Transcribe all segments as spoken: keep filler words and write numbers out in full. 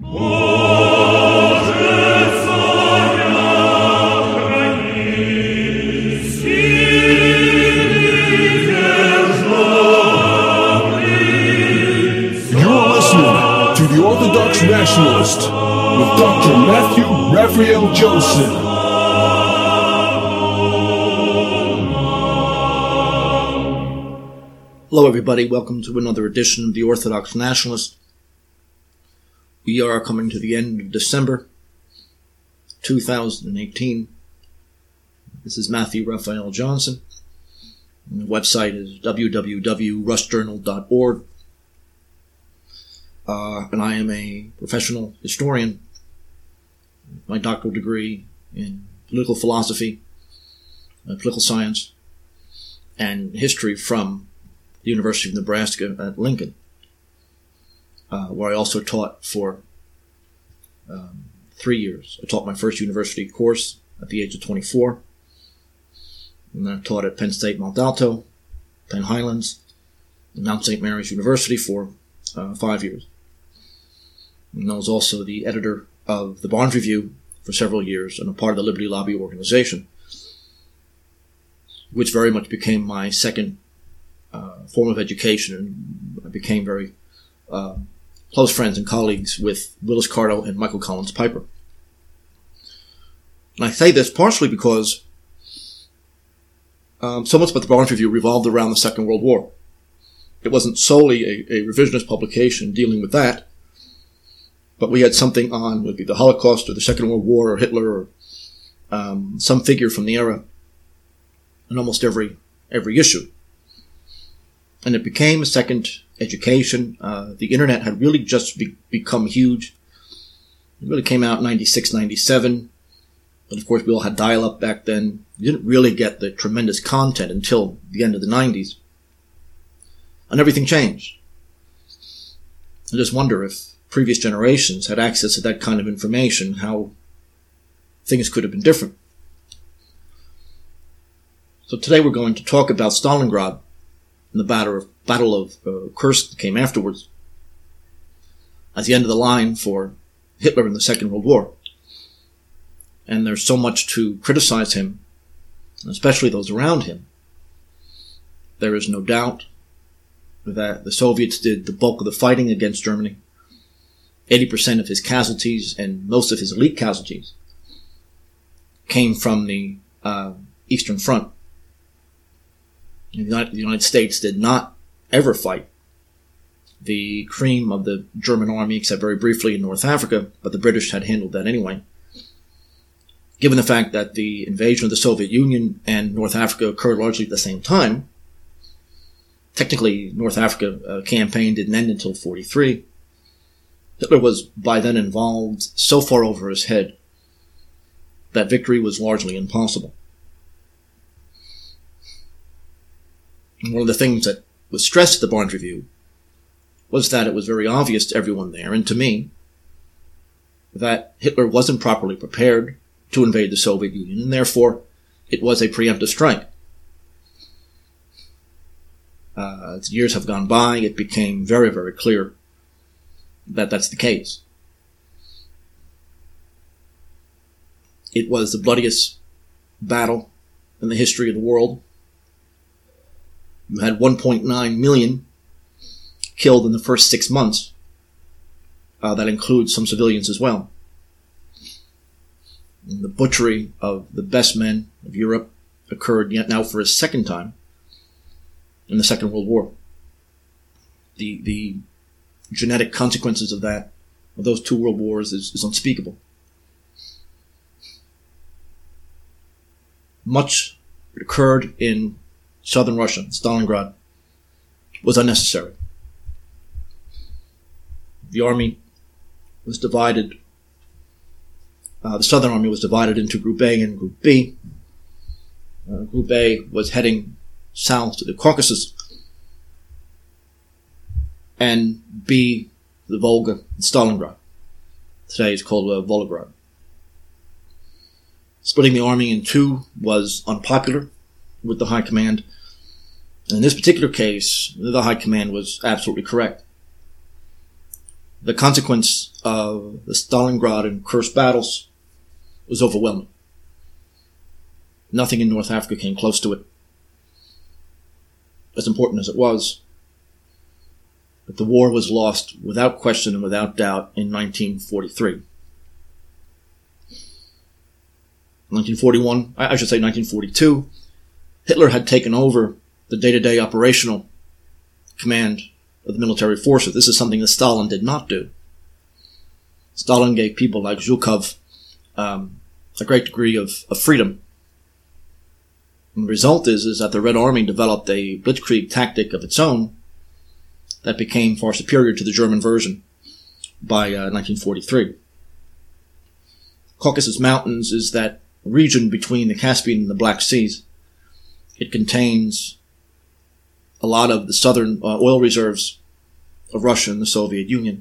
Orthodox Nationalist with Doctor Matthew Raphael Johnson. Hello everybody, welcome to another edition of the Orthodox Nationalist. We are coming to the end of December two thousand eighteen. This is Matthew Raphael Johnson. And the website is w w w dot rust journal dot org. Uh, and I am a professional historian. My doctoral degree in political philosophy, uh, political science, and history from the University of Nebraska at Lincoln, uh, where I also taught for um, three years. I taught my first university course at the age of twenty-four. And then I taught at Penn State Mount Alto, Penn Highlands, and Mount Saint Mary's University for uh, five years. And I was also the editor of the Barnes Review for several years and a part of the Liberty Lobby organization, which very much became my second uh, form of education. And I became very uh, close friends and colleagues with Willis Carto and Michael Collins Piper. And I say this partially because um, so much about the Barnes Review revolved around the Second World War. It wasn't solely a, a revisionist publication dealing with that, but we had something on, would be the Holocaust or the Second World War or Hitler or um, some figure from the era in almost every every issue. And it became a second education. Uh, the internet had really just be- become huge. It really came out in ninety-six, ninety-seven. But of course, we all had dial-up back then. You didn't really get the tremendous content until the end of the nineties. And everything changed. I just wonder if previous generations had access to that kind of information, how things could have been different. So today we're going to talk about Stalingrad and the Battle of, Battle of uh, Kursk that came afterwards as the end of the line for Hitler in the Second World War. And there's so much to criticize him, especially those around him. There is no doubt that the Soviets did the bulk of the fighting against Germany. eighty percent of his casualties and most of his elite casualties came from the uh, Eastern Front. The United, the United States did not ever fight the cream of the German army, except very briefly in North Africa, but the British had handled that anyway. Given the fact that the invasion of the Soviet Union and North Africa occurred largely at the same time, technically North Africa uh, campaign didn't end until forty-three. Hitler was by then involved so far over his head that victory was largely impossible. And one of the things that was stressed at the Barnes Review was that it was very obvious to everyone there, and to me, that Hitler wasn't properly prepared to invade the Soviet Union, and therefore it was a preemptive strike. Uh, as years have gone by, it became very, very clear that that's the case. It was the bloodiest battle in the history of the world. You had one point nine million killed in the first six months. Uh, that includes some civilians as well. And the butchery of the best men of Europe occurred yet now for a second time in the Second World War. The, the genetic consequences of that, of those two world wars, is, is unspeakable. Much that occurred in southern Russia, Stalingrad, was unnecessary. The army was divided, uh, the southern army was divided into Group A and Group B. Uh, Group A was heading south to the Caucasus, and B, the Volga, and Stalingrad. Today it's called uh, Volgograd. Splitting the army in two was unpopular with the high command. And in this particular case, the high command was absolutely correct. the consequence of the Stalingrad and Kursk battles was overwhelming. Nothing in North Africa came close to it, as important as it was. But the war was lost without question and without doubt in nineteen forty-three. nineteen forty-one, I should say nineteen forty-two, Hitler had taken over the day-to-day operational command of the military forces. This is something that Stalin did not do. Stalin gave people like Zhukov um, a great degree of, of freedom. And the result is, is that the Red Army developed a blitzkrieg tactic of its own that became far superior to the German version by uh, nineteen forty-three. Caucasus Mountains is that region between the Caspian and the Black Seas. It contains a lot of the southern uh, oil reserves of Russia and the Soviet Union.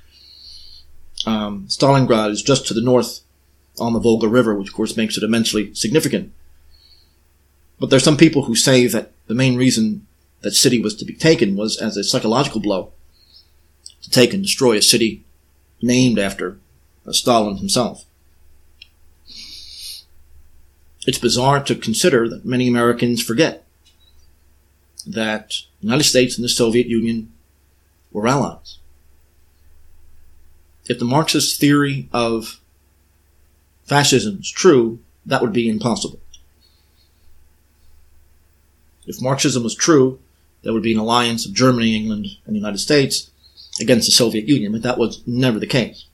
Um, Stalingrad is just to the north on the Volga River, which of course makes it immensely significant. But there are some people who say that the main reason that city was to be taken was as a psychological blow, to take and destroy a city named after uh, Stalin himself. It's bizarre to consider that many Americans forget that the United States and the Soviet Union were allies. If the Marxist theory of fascism is true, that would be impossible. If Marxism was true, there would be an alliance of Germany, England, and the United States against the Soviet Union, but that was never the case.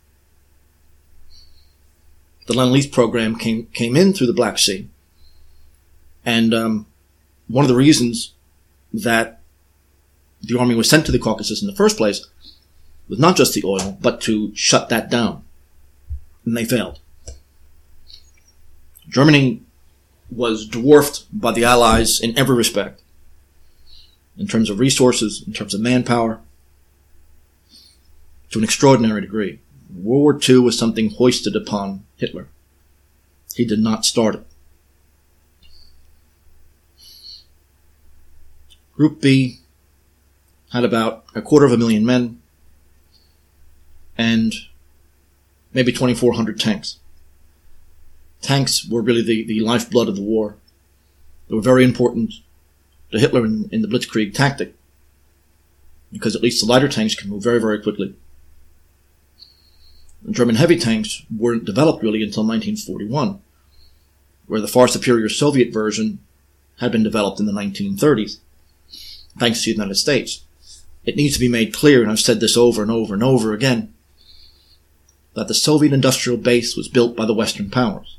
The Lend-Lease program came came in through the Black Sea, and um, one of the reasons that the army was sent to the Caucasus in the first place was not just the oil, but to shut that down, and they failed. Germany was dwarfed by the Allies in every respect, in terms of resources, in terms of manpower, to an extraordinary degree. World War Two was something hoisted upon Hitler. He did not start it. Group B had about a quarter of a million men and maybe twenty-four hundred tanks. Tanks were really the, the lifeblood of the war. They were very important to Hitler in, in the Blitzkrieg tactic, because at least the lighter tanks can move very, very quickly. The German heavy tanks weren't developed really until nineteen forty-one, where the far superior Soviet version had been developed in the nineteen thirties, thanks to the United States. It needs to be made clear, and I've said this over and over and over again, that the Soviet industrial base was built by the Western powers.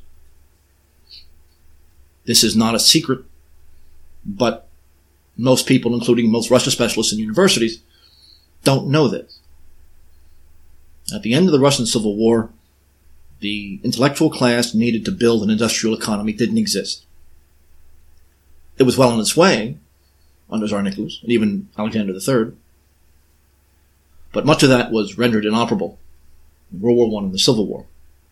This is not a secret, but most people, including most Russia specialists in universities, don't know this. At the end of the Russian Civil War, the intellectual class needed to build an industrial economy didn't exist. It was well on its way under Tsar Nicholas and even Alexander the Third, but much of that was rendered inoperable in World War One and the Civil War.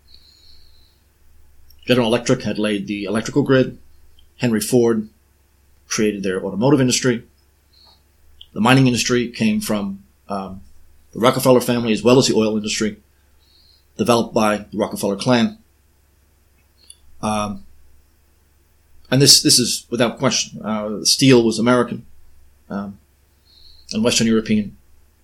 General Electric had laid the electrical grid. Henry Ford created their automotive industry. The mining industry came from um, the Rockefeller family, as well as the oil industry, developed by the Rockefeller clan. Um, and this this is without question. Uh, steel was American um, and Western European.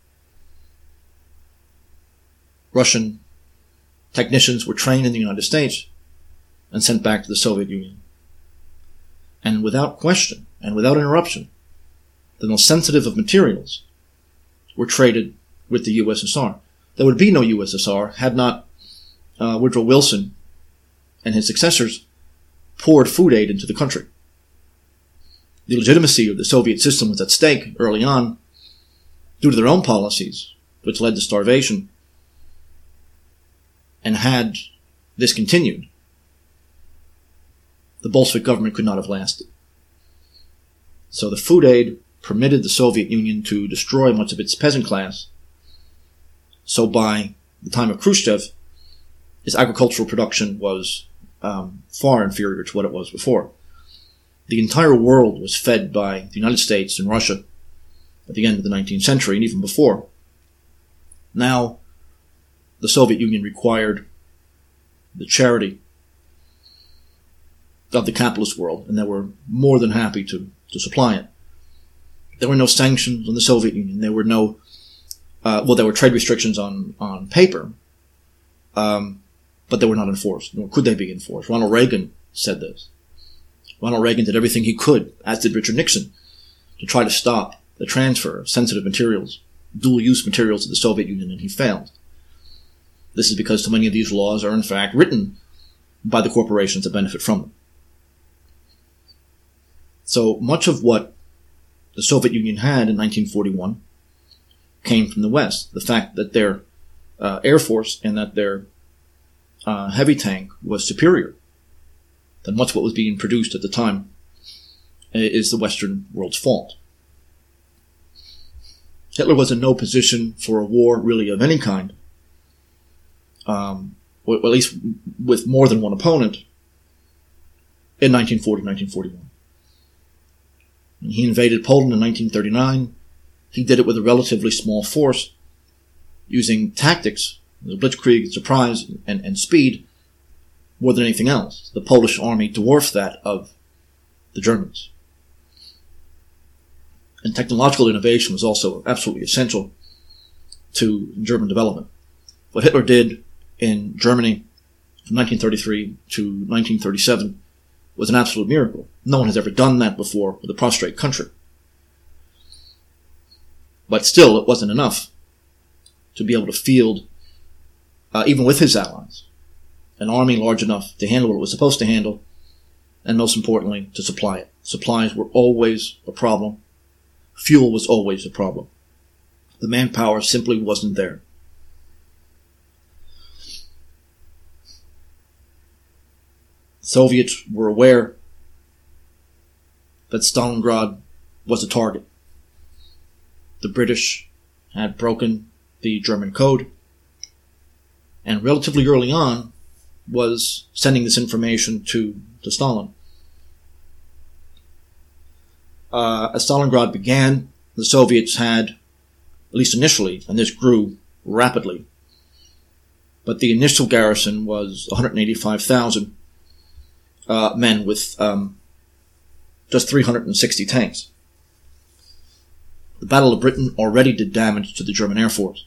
Russian technicians were trained in the United States and sent back to the Soviet Union. And without question and without interruption, the most sensitive of materials were traded with the U S S R. There would be no U S S R had not uh, Woodrow Wilson and his successors poured food aid into the country. The legitimacy of the Soviet system was at stake early on due to their own policies, which led to starvation. And had this continued, the Bolshevik government could not have lasted. So the food aid permitted the Soviet Union to destroy much of its peasant class. So by the time of Khrushchev, its agricultural production was um, far inferior to what it was before. The entire world was fed by the United States and Russia at the end of the nineteenth century and even before. Now, the Soviet Union required the charity of the capitalist world, and they were more than happy to, to supply it. There were no sanctions on the Soviet Union. There were no, uh, well, there were trade restrictions on, on paper, um, but they were not enforced, nor could they be enforced. Ronald Reagan said this. Ronald Reagan did everything he could, as did Richard Nixon, to try to stop the transfer of sensitive materials, dual-use materials to the Soviet Union, and he failed. This is because so many of these laws are, in fact, written by the corporations that benefit from them. So much of what the Soviet Union had in nineteen forty-one came from the West. The fact that their uh, Air Force and that their uh, heavy tank was superior than much what was being produced at the time is the Western world's fault. Hitler was in no position for a war really of any kind, um, or at least with more than one opponent, in nineteen forty, nineteen forty-one. When he invaded Poland in nineteen thirty-nine, he did it with a relatively small force, using tactics, the blitzkrieg, surprise, and, and speed, more than anything else. The Polish army dwarfed that of the Germans. And technological innovation was also absolutely essential to German development. What Hitler did in Germany from nineteen thirty-three to nineteen thirty-seven was an absolute miracle. No one has ever done that before with a prostrate country. But still, it wasn't enough to be able to field, uh, even with his allies, an army large enough to handle what it was supposed to handle, and most importantly, to supply it. Supplies were always a problem. Fuel was always a problem. The manpower simply wasn't there. Soviets were aware that Stalingrad was a target. The British had broken the German code, and relatively early on was sending this information to, to Stalin. Uh, as Stalingrad began, the Soviets had, at least initially, and this grew rapidly, but the initial garrison was one hundred eighty-five thousand uh, men with um, just three hundred sixty tanks. The Battle of Britain already did damage to the German Air Force.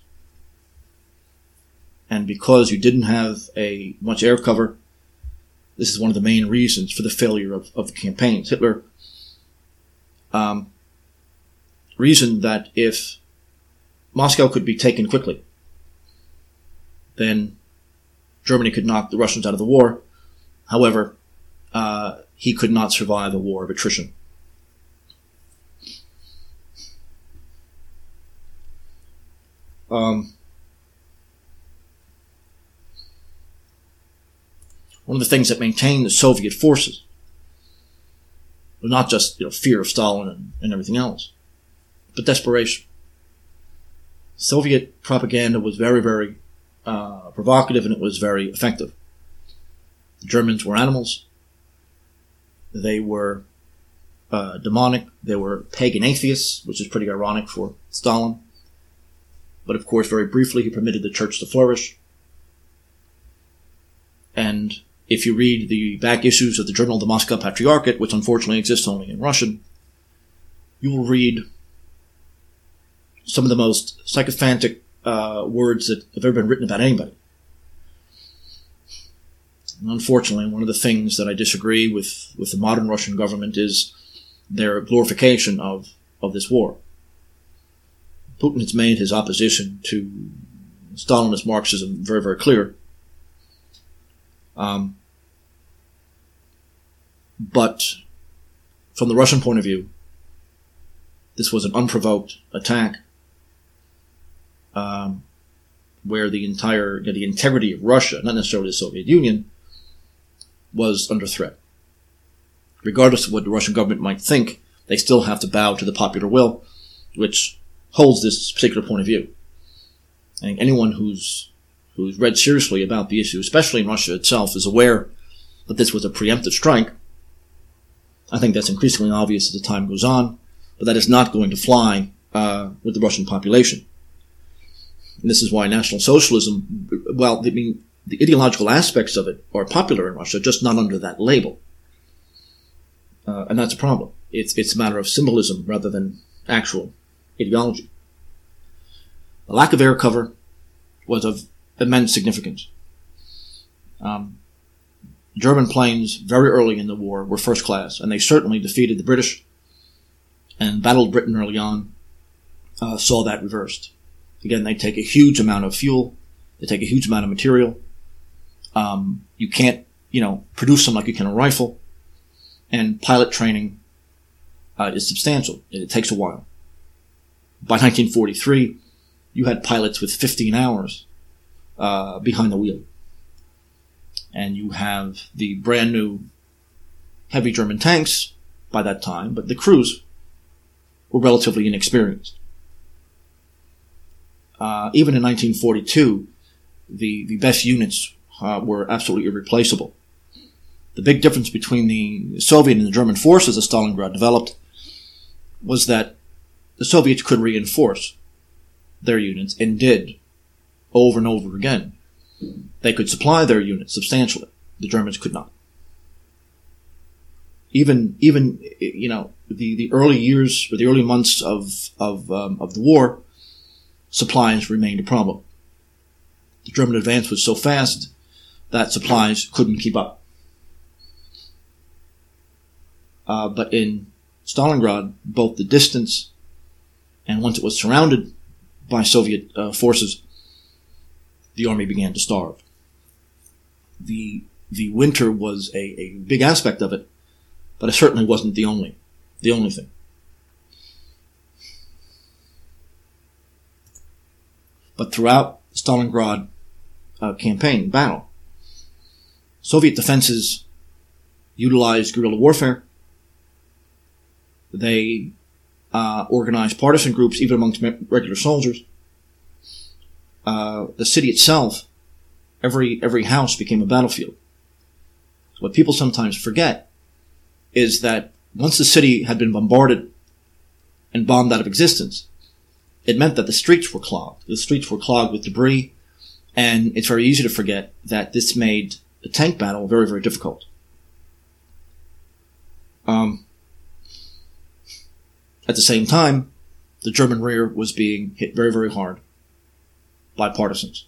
And because you didn't have a much air cover, this is one of the main reasons for the failure of, of the campaigns. Hitler um, reasoned that if Moscow could be taken quickly, then Germany could knock the Russians out of the war. However, uh, he could not survive a war of attrition. Um, one of the things that maintained the Soviet forces was not just, you know, fear of Stalin and, and everything else, but desperation. Soviet propaganda was very, very uh, provocative, and it was very effective. The Germans were animals. They were uh, demonic. They were pagan atheists, which is pretty ironic for Stalin. But of course, very briefly, he permitted the church to flourish. And if you read the back issues of the Journal of the Moscow Patriarchate, which unfortunately exists only in Russian, you will read some of the most sycophantic uh, words that have ever been written about anybody. And unfortunately, one of the things that I disagree with, with the modern Russian government is their glorification of, of this war. Putin has made his opposition to Stalinist Marxism very, very clear. Um, but from the Russian point of view, this was an unprovoked attack um, where the entire, you know, the integrity of Russia, not necessarily the Soviet Union, was under threat. Regardless of what the Russian government might think, they still have to bow to the popular will, which holds this particular point of view. I think anyone who's who's read seriously about the issue, especially in Russia itself, is aware that this was a preemptive strike. I think that's increasingly obvious as the time goes on, but that is not going to fly uh, with the Russian population. And this is why National Socialism, well, I mean, the ideological aspects of it are popular in Russia, just not under that label. Uh, and that's a problem. It's, it's a matter of symbolism rather than actual ideology. The lack of air cover was of immense significance. Um, German planes very early in the war were first class, and they certainly defeated the British and battled Britain early on, uh, saw that reversed. Again, they take a huge amount of fuel, they take a huge amount of material. Um, you can't, you know, produce them like you can a rifle, and pilot training uh, is substantial. It, it takes a while. By nineteen forty-three, you had pilots with fifteen hours uh, behind the wheel. And you have the brand new heavy German tanks by that time, but the crews were relatively inexperienced. Uh, even in nineteen forty-two, the, the best units uh, were absolutely irreplaceable. The big difference between the Soviet and the German forces as Stalingrad developed was that the Soviets could reinforce their units, and did, over and over again. They could supply their units substantially. The Germans could not. Even, even, you know, the, the early years, or the early months of, of, um, of the war, supplies remained a problem. The German advance was so fast that supplies couldn't keep up. Uh, but in Stalingrad, both the distance and once it was surrounded by Soviet uh, forces, the army began to starve. The the winter was a, a big aspect of it, but it certainly wasn't the only the only thing. But throughout the Stalingrad uh, campaign battle, Soviet defenses utilized guerrilla warfare. They uh, organized partisan groups even amongst regular soldiers. Uh, the city itself, every every house became a battlefield. What people sometimes forget is that once the city had been bombarded and bombed out of existence, it meant that the streets were clogged. The streets were clogged with debris, and it's very easy to forget that this made the tank battle very, very difficult. Um, at the same time, the German rear was being hit very, very hard by partisans.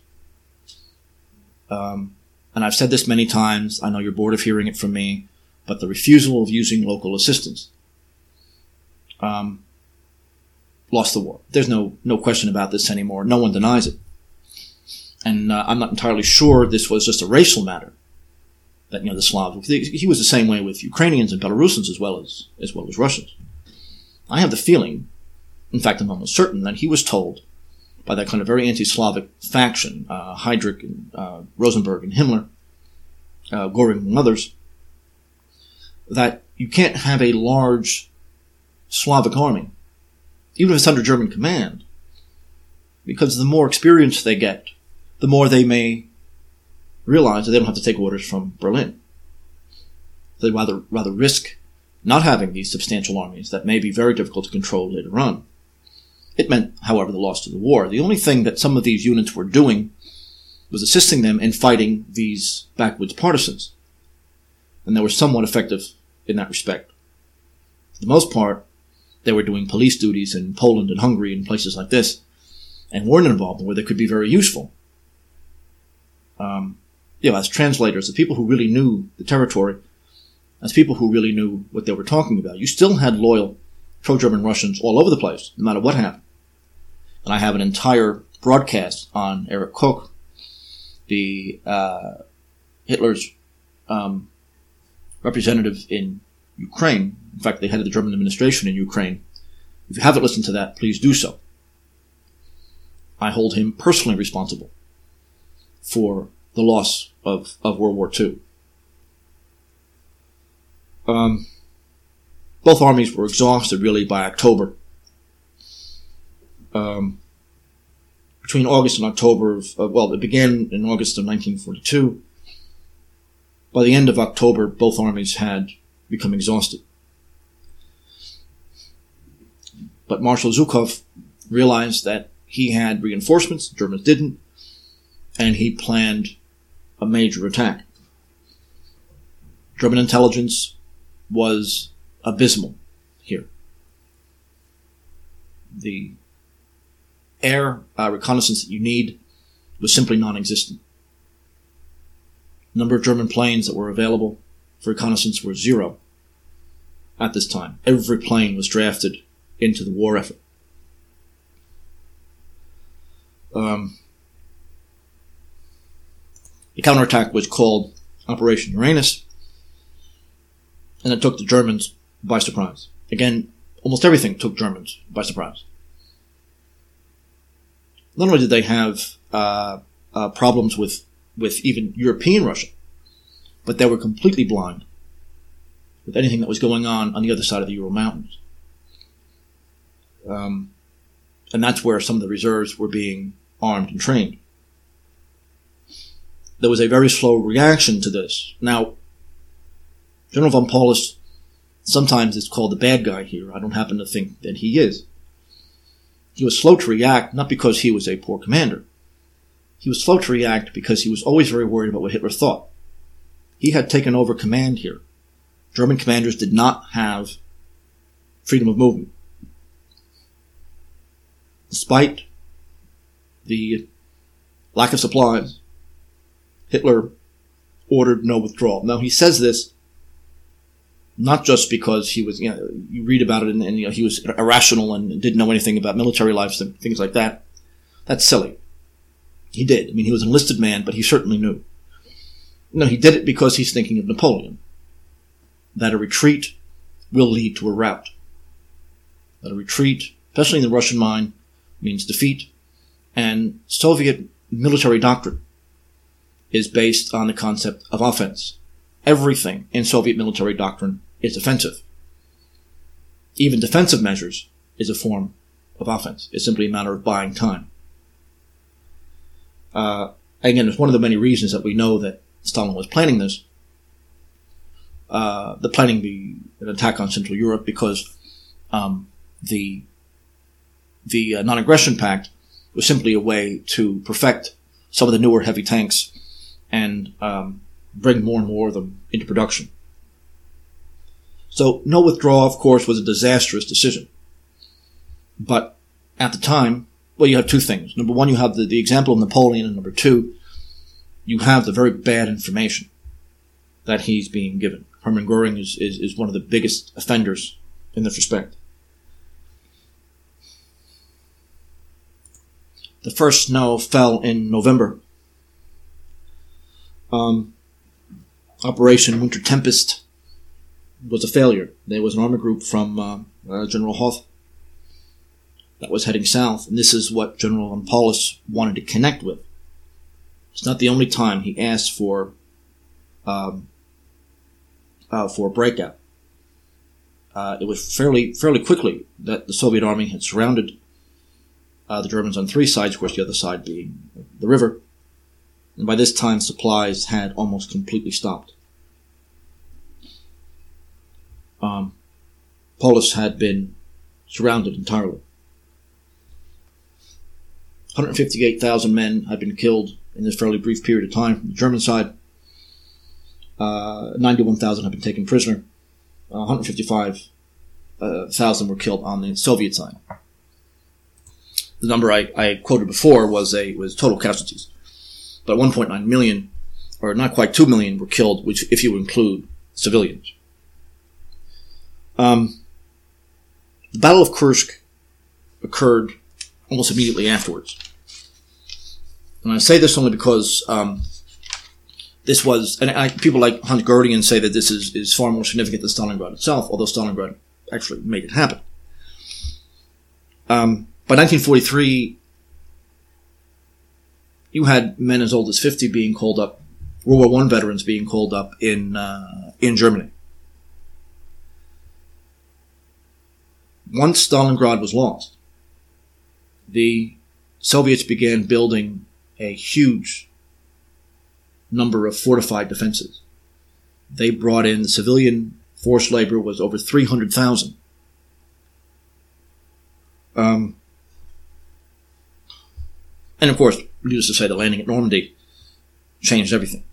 Um, and I've said this many times, I know you're bored of hearing it from me, but the refusal of using local assistance um, lost the war. There's no no question about this anymore. No one denies it. And uh, I'm not entirely sure this was just a racial matter. That, you know, the Slavs, he was the same way with Ukrainians and Belarusians as well as as well as Russians. I have the feeling, in fact I'm almost certain, that he was told by that kind of very anti-Slavic faction, uh, Heydrich and uh, Rosenberg and Himmler, uh, Göring and others, that you can't have a large Slavic army, even if it's under German command, because the more experience they get, the more they may realize that they don't have to take orders from Berlin. They'd rather, rather risk not having these substantial armies that may be very difficult to control later on. It meant, however, the loss of the war. The only thing that some of these units were doing was assisting them in fighting these backwoods partisans. And they were somewhat effective in that respect. For the most part, they were doing police duties in Poland and Hungary and places like this, and weren't involved in where they could be very useful. Um, you know, as translators, the people who really knew the territory, as people who really knew what they were talking about. You still had loyal pro-German Russians all over the place, no matter what happened. And I have an entire broadcast on Erich Koch, the uh, Hitler's um, representative in Ukraine. In fact, they headed the German administration in Ukraine. If you haven't listened to that, please do so. I hold him personally responsible for the loss of, of World War Two. Um, both armies were exhausted, really, by October. Um, between August and October of, uh, well, it began in August of nineteen forty-two. By the end of October, both armies had become exhausted. But Marshal Zhukov realized that he had reinforcements, the Germans didn't, and he planned a major attack. German intelligence was abysmal here. The air uh, reconnaissance that you need was simply non-existent. The number of German planes that were available for reconnaissance were zero at this time. Every plane was drafted into the war effort. Um, the counterattack was called Operation Uranus, and it took the Germans by surprise. Again, almost everything took Germans by surprise. Not only did they have uh, uh, problems with, with even European Russia, but they were completely blind with anything that was going on on the other side of the Ural Mountains. Um, and that's where some of the reserves were being armed and trained. There was a very slow reaction to this. Now, General von Paulus sometimes is called the bad guy here. I don't happen to think that he is. He was slow to react, not because he was a poor commander. He was slow to react because he was always very worried about what Hitler thought. He had taken over command here. German commanders did not have freedom of movement. Despite the lack of supplies, Hitler ordered no withdrawal. Now, he says this not just because he was, you know, you read about it and, and you know, he was irrational and didn't know anything about military life and things like that. That's silly. He did. I mean, he was an enlisted man, but he certainly knew. No, he did it because he's thinking of Napoleon. That a retreat will lead to a rout. That a retreat, especially in the Russian mind, means defeat. And Soviet military doctrine is based on the concept of offense. Everything in Soviet military doctrine is offensive. Even defensive measures is a form of offense. It's simply a matter of buying time. Uh, again, it's one of the many reasons that we know that Stalin was planning this. Uh, the planning the an attack on Central Europe because um, the the uh, non-aggression pact was simply a way to perfect some of the newer heavy tanks and um, bring more and more of them into production. So no withdrawal, of course, was a disastrous decision. But at the time, well, you have two things. Number one, you have the, the example of Napoleon, and number two, you have the very bad information that he's being given. Hermann Goering is, is, is one of the biggest offenders in this respect. The first snow fell in November. Um, Operation Winter Tempest was a failure. There was an army group from uh, uh, General Hoth that was heading south, and this is what General von Paulus wanted to connect with. It's not the only time he asked for um, uh, for a breakout. Uh, it was fairly fairly quickly that the Soviet army had surrounded uh, the Germans on three sides, of course the other side being the river, and by this time supplies had almost completely stopped. Um, Paulus had been surrounded entirely. one hundred fifty-eight thousand men had been killed in this fairly brief period of time from the German side. Uh, ninety-one thousand had been taken prisoner. Uh, one hundred fifty-five thousand were killed on the Soviet side. The number I, I quoted before was a was total casualties, but one point nine million, or not quite two million, were killed, which if you include civilians. Um, the Battle of Kursk occurred almost immediately afterwards. And I say this only because um, this was, and I, people like Hans Gerding say that this is, is far more significant than Stalingrad itself, although Stalingrad actually made it happen. Um, by nineteen forty-three, you had men as old as fifty being called up, World War One veterans being called up in uh, in Germany. Once Stalingrad was lost, the Soviets began building a huge number of fortified defenses. They brought in, the civilian forced labor was over three hundred thousand. Um, And of course, needless to say, the landing at Normandy changed everything.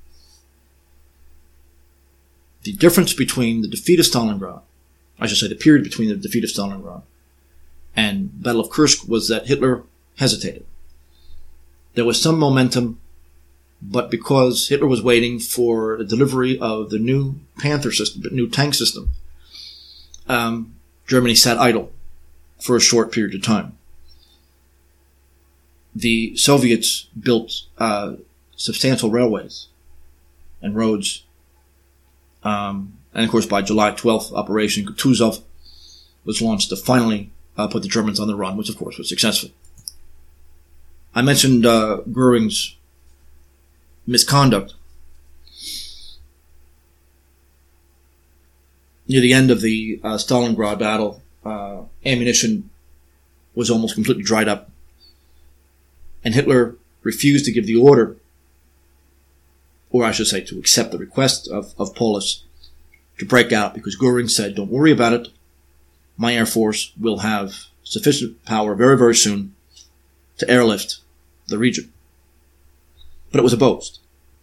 The difference between the defeat of Stalingrad, I should say the period between the defeat of Stalingrad and Battle of Kursk, was that Hitler hesitated. There was some momentum, but because Hitler was waiting for the delivery of the new Panther system, the new tank system, um, Germany sat idle for a short period of time. The Soviets built uh, substantial railways and roads. Um, and of course, by July twelfth, Operation Kutuzov was launched to finally uh, put the Germans on the run, which of course was successful. I mentioned uh, Goering's misconduct. Near the end of the uh, Stalingrad battle, uh, ammunition was almost completely dried up, and Hitler refused to give the order, or I should say to accept the request of, of Paulus to break out, because Goering said, don't worry about it, my Air Force will have sufficient power very, very soon to airlift the region. But it was a boast.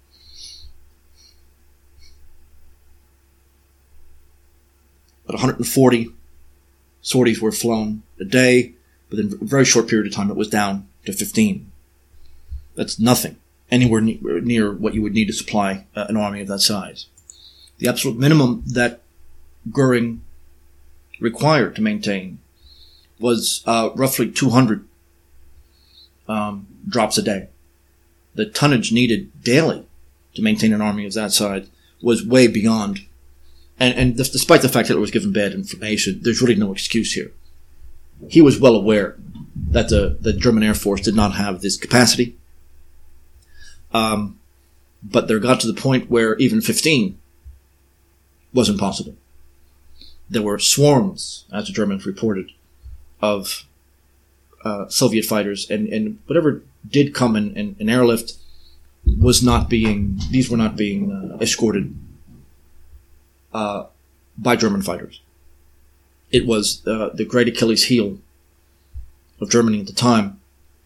But one hundred forty sorties were flown a day. Within a very short period of time, it was down to fifteen. That's nothing, anywhere ne- near what you would need to supply uh, an army of that size. The absolute minimum that Goering required to maintain was uh, roughly two hundred um, drops a day. The tonnage needed daily to maintain an army of that size was way beyond. And, and despite the fact that Hitler was given bad information, there's really no excuse here. He was well aware that the, the German Air Force did not have this capacity. Um, but there got to the point where even fifteen was impossible. There were swarms, as the Germans reported, of uh, Soviet fighters, and, and whatever did come in, in, in airlift was not being, these were not being uh, escorted uh, by German fighters. It was uh, the great Achilles heel of Germany at the time.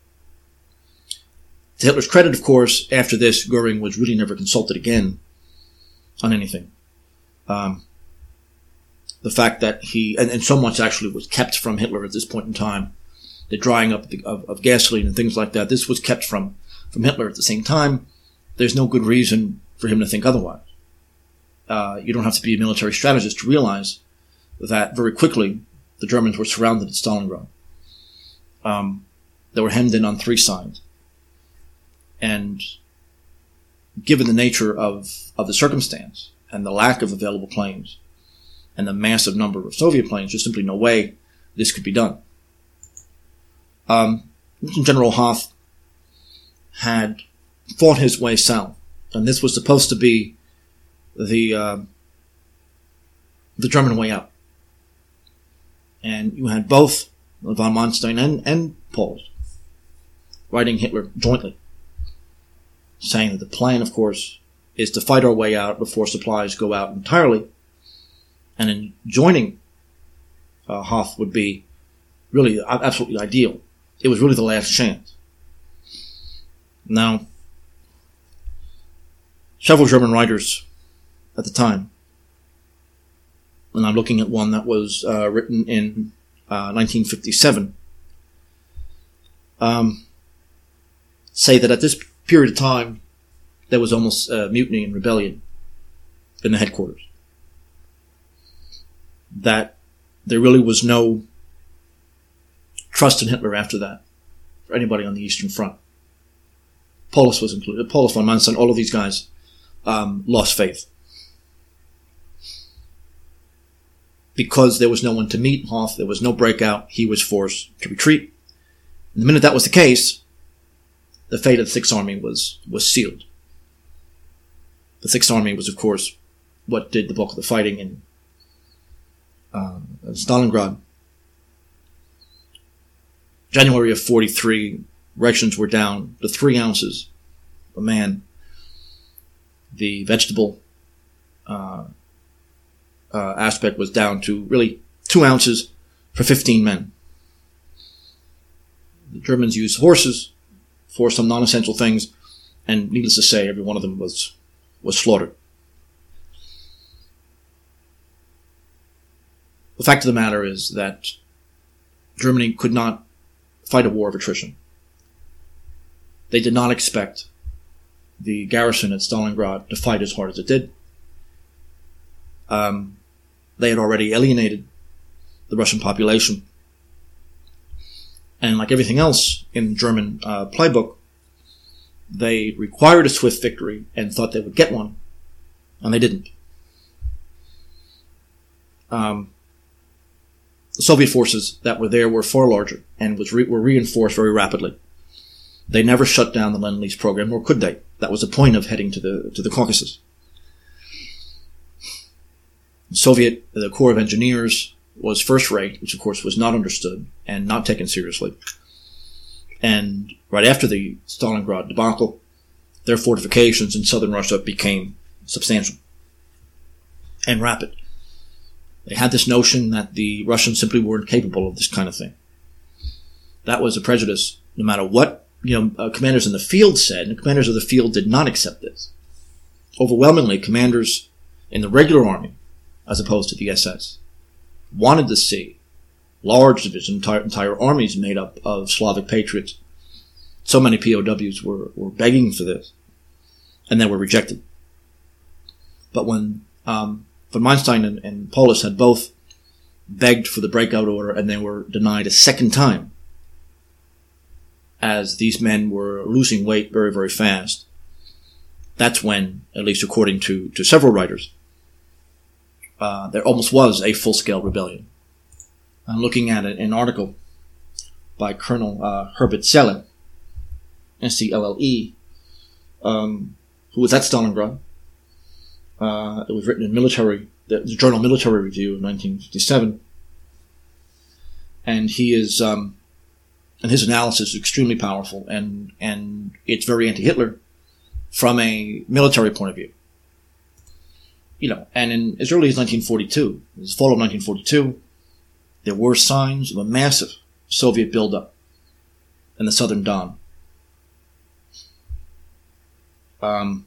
To Hitler's credit, of course, after this, Goering was really never consulted again on anything. Um, the fact that he, and, and so much actually was kept from Hitler at this point in time, the drying up of, of gasoline and things like that, this was kept from, from Hitler at the same time. There's no good reason for him to think otherwise. Uh, you don't have to be a military strategist to realize that very quickly the Germans were surrounded at Stalingrad. Um, they were hemmed in on three sides. And given the nature of, of the circumstance and the lack of available planes and the massive number of Soviet planes, there's simply no way this could be done. Um, General Hoth had fought his way south, and this was supposed to be the uh, the German way out. And you had both von Manstein and, and Paulus writing Hitler jointly, saying that the plan, of course, is to fight our way out before supplies go out entirely. And in joining uh, Hoth would be really absolutely ideal. It was really the last chance. Now, several German writers at the time, and I'm looking at one that was uh, written in uh, nineteen fifty-seven, um, say that at this period of time, there was almost a mutiny and rebellion in the headquarters. That there really was no trust in Hitler after that for anybody on the Eastern Front. Paulus was included. Paulus von Manstein, all of these guys um, lost faith. Because there was no one to meet Hoth, there was no breakout, he was forced to retreat. And the minute that was the case, the fate of the Sixth Army was, was sealed. The Sixth Army was, of course, what did the bulk of the fighting in uh, Stalingrad. January of forty-three, rations were down to three ounces a man. The vegetable uh, uh, aspect was down to really two ounces for fifteen men. The Germans used horses for some non-essential things, and needless to say, every one of them was was slaughtered. The fact of the matter is that Germany could not fight a war of attrition. They did not expect the garrison at Stalingrad to fight as hard as it did. Um, they had already alienated the Russian population. And like everything else in the German uh, playbook, they required a swift victory and thought they would get one, and they didn't. Um, the Soviet forces that were there were far larger and was re- were reinforced very rapidly. They never shut down the Lend-Lease program, nor could they. That was the point of heading to the to the Caucasus. The Soviet, the Corps of Engineers, was first-rate, which of course was not understood and not taken seriously. And right after the Stalingrad debacle, their fortifications in southern Russia became substantial and rapid. They had this notion that the Russians simply weren't capable of this kind of thing. That was a prejudice, no matter what you know uh, commanders in the field said, and the commanders of the field did not accept this. Overwhelmingly, commanders in the regular army, as opposed to the S S, wanted to see large divisions, entire, entire armies made up of Slavic patriots. So many P O Ws were, were begging for this, and they were rejected. But when um, von Manstein and, and Paulus had both begged for the breakout order, and they were denied a second time, as these men were losing weight very, very fast, that's when, at least according to, to several writers, uh, there almost was a full-scale rebellion. I'm looking at an article by Colonel uh, Herbert Selle, S C L L E, um, who was at Stalingrad. Uh, it was written in military, the, the journal Military Review of nineteen fifty-seven. And he is, um, and his analysis is extremely powerful, and, and it's very anti-Hitler from a military point of view. You know, and in as early as nineteen forty-two, in the fall of nineteen forty-two, there were signs of a massive Soviet buildup in the southern Don. Um,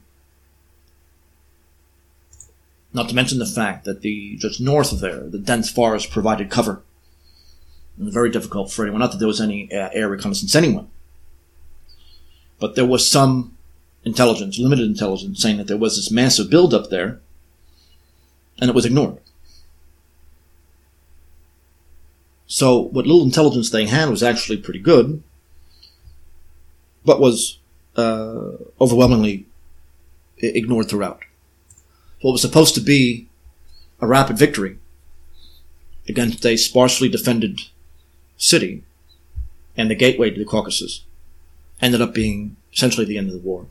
not to mention the fact that the just north of there, the dense forest provided cover. It was very difficult for anyone. Not that there was any uh, air reconnaissance anyway, but there was some intelligence, limited intelligence, saying that there was this massive buildup there, and it was ignored. So what little intelligence they had was actually pretty good, but was uh, overwhelmingly ignored throughout. What was supposed to be a rapid victory against a sparsely defended city and the gateway to the Caucasus ended up being essentially the end of the war.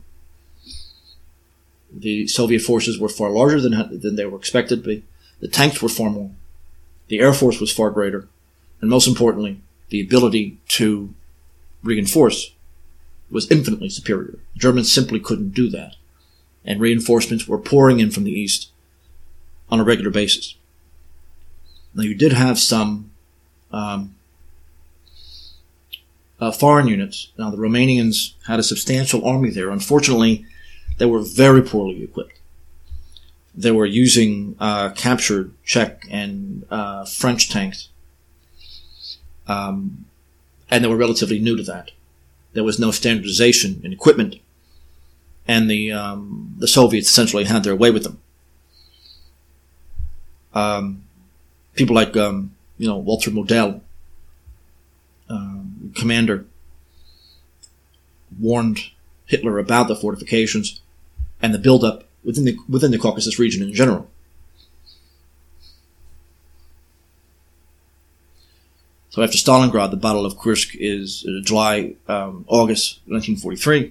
The Soviet forces were far larger than, than they were expected to be. The tanks were far more. The Air Force was far greater. And most importantly, the ability to reinforce was infinitely superior. The Germans simply couldn't do that. And reinforcements were pouring in from the east on a regular basis. Now, you did have some um, uh, foreign units. Now, the Romanians had a substantial army there. Unfortunately, they were very poorly equipped. They were using uh, captured Czech and uh, French tanks. Um, and they were relatively new to that. There was no standardization in equipment, and the um, the Soviets essentially had their way with them. Um, people like um, you know Walter Model, um, commander, warned Hitler about the fortifications and the buildup within the within the Caucasus region in general. So after Stalingrad, the Battle of Kursk is uh, July, um, August nineteen forty-three.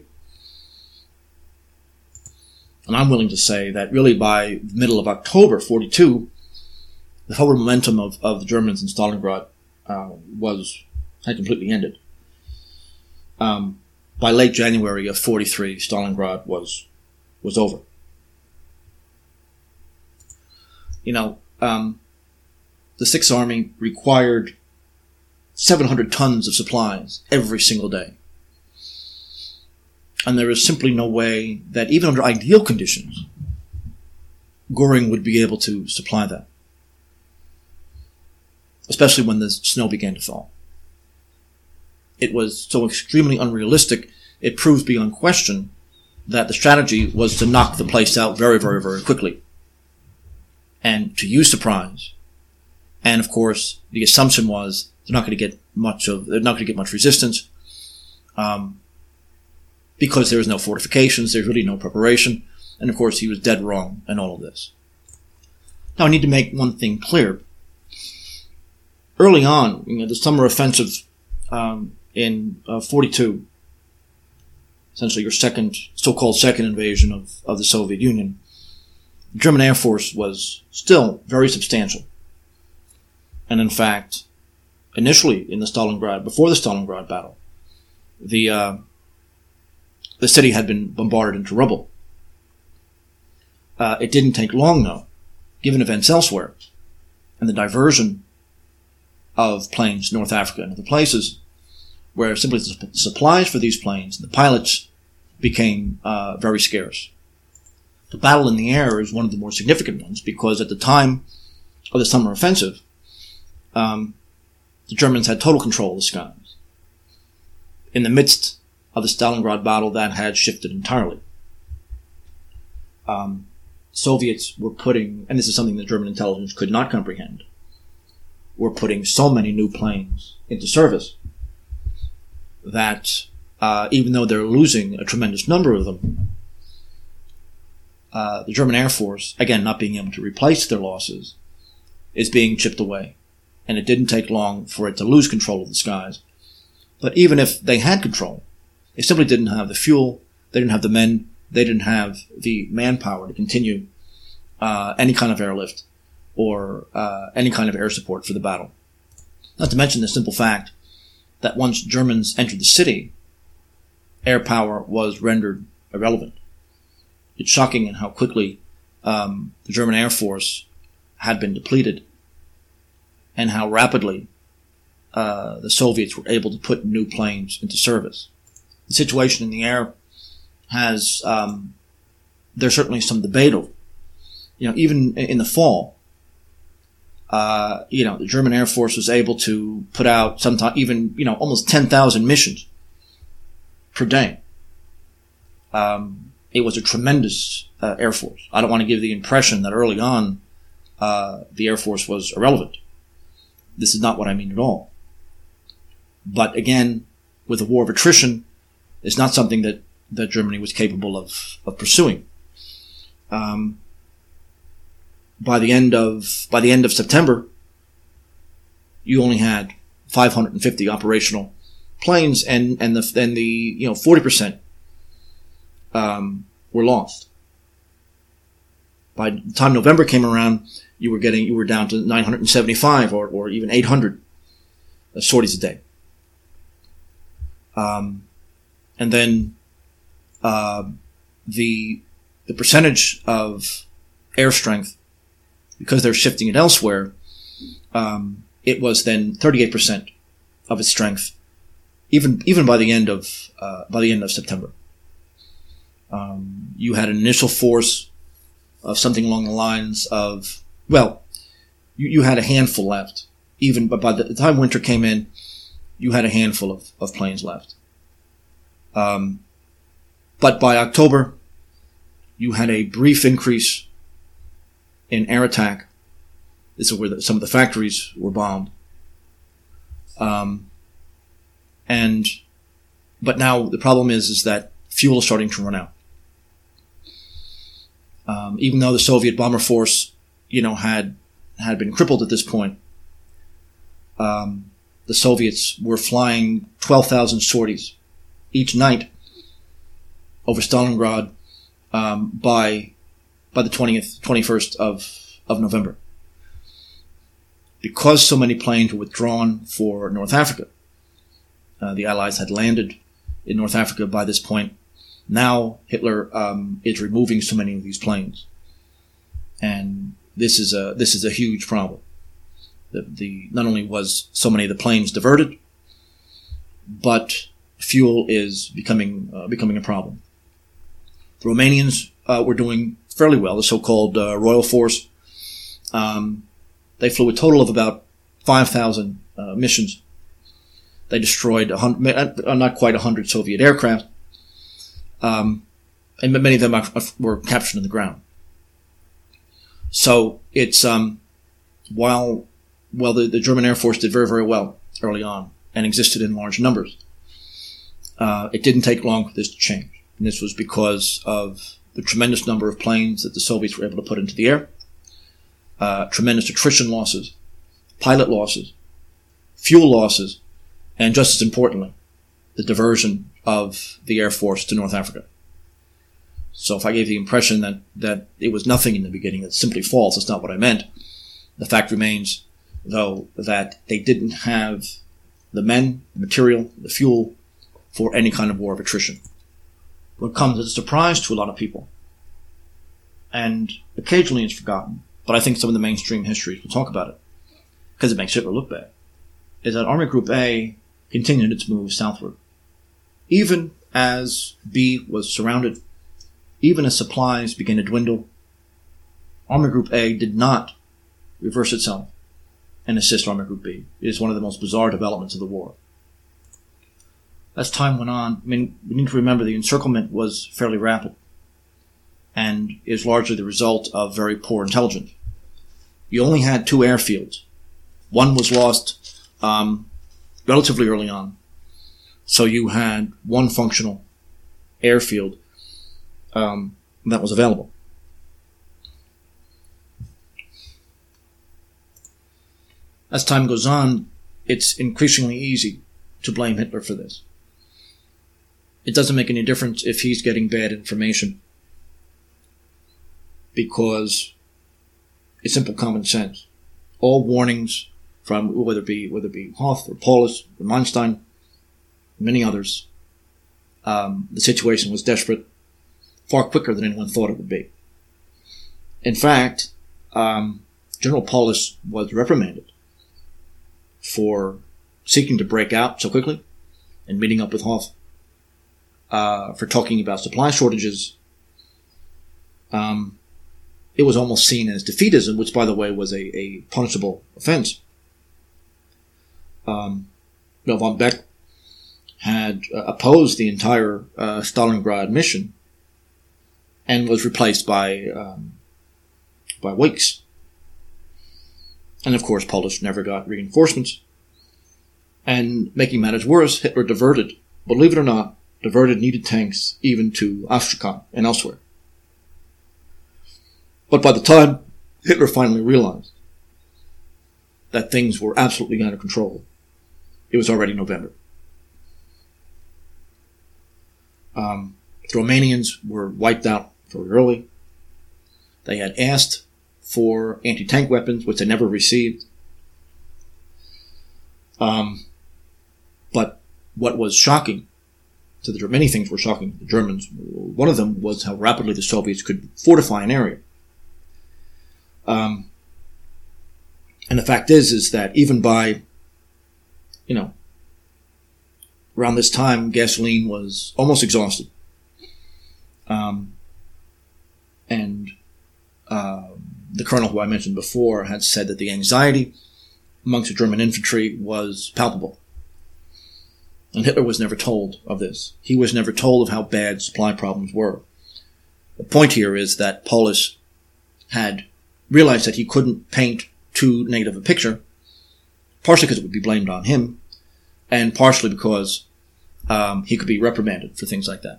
And I'm willing to say that really by the middle of October forty-two, the forward momentum of, of the Germans in Stalingrad uh, was had completely ended. Um, by late January of forty-three, Stalingrad was was over. You know, um, the Sixth Army required seven hundred tons of supplies every single day. And there is simply no way that even under ideal conditions, Goring would be able to supply that. Especially when the snow began to fall. It was so extremely unrealistic, it proves beyond question that the strategy was to knock the place out very, very, very quickly. And to use surprise. And of course, the assumption was they're not going to get much of, they're not going to get much resistance. Um, because there was no fortifications, there's really no preparation. And of course, he was dead wrong in all of this. Now, I need to make one thing clear. Early on, you know, the summer offensive um, in uh, forty-two, essentially your second, so-called second invasion of, of the Soviet Union, the German Air Force was still very substantial. And in fact, initially in the Stalingrad, before the Stalingrad battle, the uh, the city had been bombarded into rubble. Uh, it didn't take long, though, given events elsewhere, and the diversion of planes to North Africa and other places, where simply the supplies for these planes and the pilots became uh, very scarce. The battle in the air is one of the more significant ones because at the time of the summer offensive, um, the Germans had total control of the skies. In the midst of the Stalingrad battle, that had shifted entirely. Um, Soviets were putting, and this is something that German intelligence could not comprehend, were putting so many new planes into service that uh, even though they're losing a tremendous number of them, uh, the German Air Force, again, not being able to replace their losses, is being chipped away. And it didn't take long for it to lose control of the skies. But even if they had control, they simply didn't have the fuel, they didn't have the men, they didn't have the manpower to continue uh, any kind of airlift or uh, any kind of air support for the battle. Not to mention the simple fact that once Germans entered the city, air power was rendered irrelevant. It's shocking in how quickly um, the German Air Force had been depleted and how rapidly uh, the Soviets were able to put new planes into service. The situation in the air has, um, there's certainly some debate over. You know, even in the fall, uh, you know, the German Air Force was able to put out sometimes even, you know, almost ten thousand missions per day. Um, it was a tremendous uh, Air Force. I don't want to give the impression that early on uh, the Air Force was irrelevant. This is not what I mean at all. But again, with a war of attrition, it's not something that, that Germany was capable of, of pursuing. Um, by the end of by the end of September, you only had five hundred fifty operational planes, and and the and the you know forty percent um, were lost. By the time November came around, you were getting you were down to nine hundred seventy-five or or even eight hundred sorties a day. Um, and then uh, the the percentage of air strength, because they're shifting it elsewhere, um, it was then thirty-eight percent of its strength, even even by the end of uh, by the end of September. Um, you had an initial force of something along the lines of, well, you, you had a handful left. Even but by the time winter came in, you had a handful of, of planes left. Um, but by October, you had a brief increase in air attack. This is where the, some of the factories were bombed. Um, and, but now the problem is, is that fuel is starting to run out. Um, even though the Soviet bomber force, you know, had, had been crippled at this point, um, the Soviets were flying twelve thousand sorties each night over Stalingrad, um, by, by the twentieth, twenty-first of, of November. Because so many planes were withdrawn for North Africa, uh, the Allies had landed in North Africa by this point. Now Hitler um, is removing so many of these planes, and this is a this is a huge problem. The, the not only was so many of the planes diverted, but fuel is becoming uh, becoming a problem. The Romanians uh, were doing fairly well. The so-called uh, Royal Force, um, they flew a total of about five thousand uh, missions. They destroyed a hundred, uh, not quite a hundred Soviet aircraft, um, and many of them are, were captured in the ground. So it's um, while while the, the German Air Force did very very well early on and existed in large numbers, uh, it didn't take long for this to change. And this was because of the tremendous number of planes that the Soviets were able to put into the air, uh, tremendous attrition losses, pilot losses, fuel losses, and just as importantly, the diversion of the Air Force to North Africa. So if I gave the impression that, that it was nothing in the beginning, that's simply false. That's not what I meant. The fact remains, though, that they didn't have the men, the material, the fuel for any kind of war of attrition. What comes as a surprise to a lot of people, and occasionally it's forgotten, but I think some of the mainstream histories will talk about it, because it makes Hitler look bad, is that Army Group A continued its move southward. Even as B was surrounded, even as supplies began to dwindle, Army Group A did not reverse itself and assist Army Group B. It is one of the most bizarre developments of the war. As time went on, I mean, we need to remember the encirclement was fairly rapid and is largely the result of very poor intelligence. You only had two airfields. One was lost um, relatively early on. So you had one functional airfield um, that was available. As time goes on, it's increasingly easy to blame Hitler for this. It doesn't make any difference if he's getting bad information, because it's simple common sense. All warnings from whether it be whether it be Hoth or Paulus or Manstein, many others, um, the situation was desperate, far quicker than anyone thought it would be. In fact, um, General Paulus was reprimanded for seeking to break out so quickly and meeting up with Hoth, uh, for talking about supply shortages. Um, it was almost seen as defeatism, which, by the way, was a, a punishable offense. Um, you know, von Beck had uh, opposed the entire uh, Stalingrad mission and was replaced by um, by Wakes. And of course, Paulus never got reinforcements. And making matters worse, Hitler diverted, believe it or not, diverted needed tanks even to Astrakhan and elsewhere. But by the time Hitler finally realized that things were absolutely out of control, it was already November. Um, the Romanians were wiped out very early. They had asked for anti-tank weapons, which they never received. Um, but what was shocking to the many things were shocking to the Germans. One of them was how rapidly the Soviets could fortify an area. Um, and the fact is, is that even by, you know, around this time, gasoline was almost exhausted. Um, and uh, the colonel who I mentioned before had said that the anxiety amongst the German infantry was palpable. And Hitler was never told of this. He was never told of how bad supply problems were. The point here is that Paulus had realized that he couldn't paint too negative a picture, partially because it would be blamed on him, and partially because um, he could be reprimanded for things like that.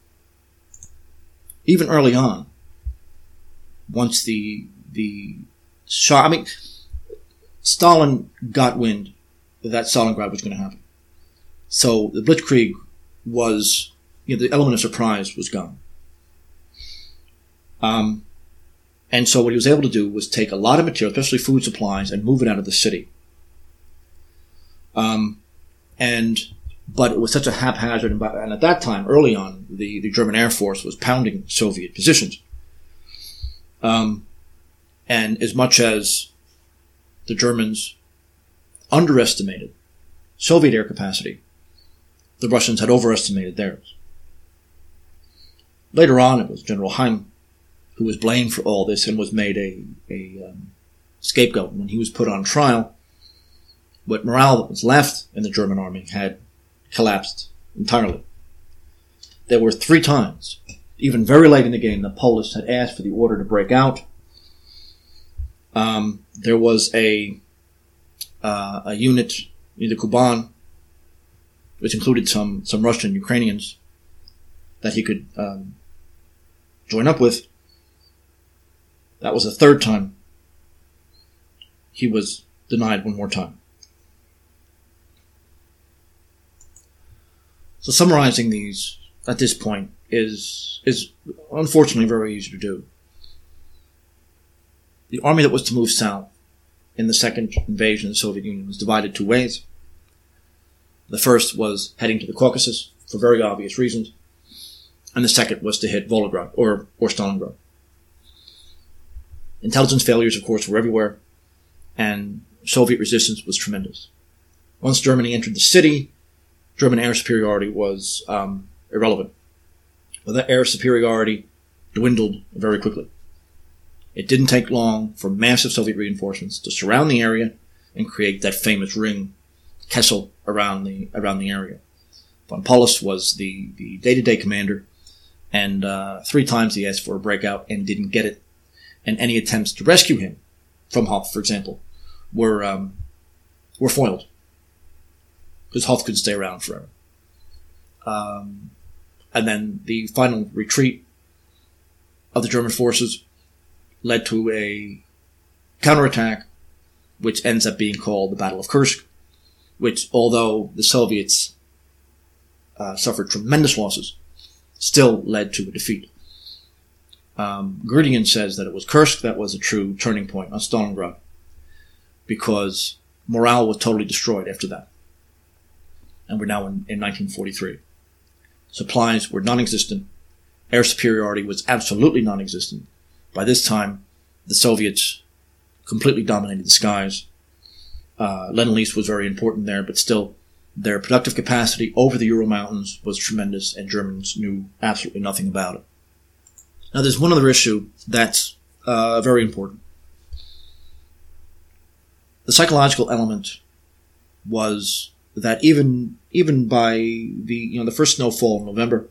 Even early on, once the the shot, I mean, Stalin got wind that Stalingrad was going to happen. So the Blitzkrieg was, you know, the element of surprise was gone. Um, and so what he was able to do was take a lot of material, especially food supplies, and move it out of the city. Um, and, but it was such a haphazard environment. And at that time, early on, the, the German Air Force was pounding Soviet positions. Um, and as much as the Germans underestimated Soviet air capacity, the Russians had overestimated theirs. Later on, it was General Heim who was blamed for all this and was made a, a um, scapegoat. When he was put on trial, what morale that was left in the German army had collapsed entirely. There were three times, even very late in the game, the Polish had asked for the order to break out. Um, there was a uh, a unit in the Kuban, which included some, some Russian Ukrainians that he could um, join up with. That was the third time he was denied one more time. So summarizing these at this point is is unfortunately very easy to do. The army that was to move south in the second invasion of the Soviet Union was divided two ways. The first was heading to the Caucasus for very obvious reasons, and the second was to hit Volgograd or, or Stalingrad. Intelligence failures, of course, were everywhere, and Soviet resistance was tremendous. Once Germany entered the city, German air superiority was um, irrelevant. But that air superiority dwindled very quickly. It didn't take long for massive Soviet reinforcements to surround the area and create that famous ring, Kessel, around the around the area. Von Paulus was the, the day-to-day commander, and uh, three times he asked for a breakout and didn't get it. And any attempts to rescue him from Hoth, for example, were um, were foiled, because Hoth could stay around forever. Um, and then the final retreat of the German forces led to a counterattack, which ends up being called the Battle of Kursk, which, although the Soviets uh, suffered tremendous losses, still led to a defeat. Um, Guderian says that it was Kursk that was a true turning point, not Stalingrad, because morale was totally destroyed after that. And we're now in, in nineteen forty-three. Supplies were non-existent. Air superiority was absolutely non-existent. By this time, the Soviets completely dominated the skies. Uh, Lend-Lease was very important there, but still, their productive capacity over the Ural Mountains was tremendous, and Germans knew absolutely nothing about it. Now, there's one other issue that's uh, very important. The psychological element was that even even by the you know the first snowfall in November,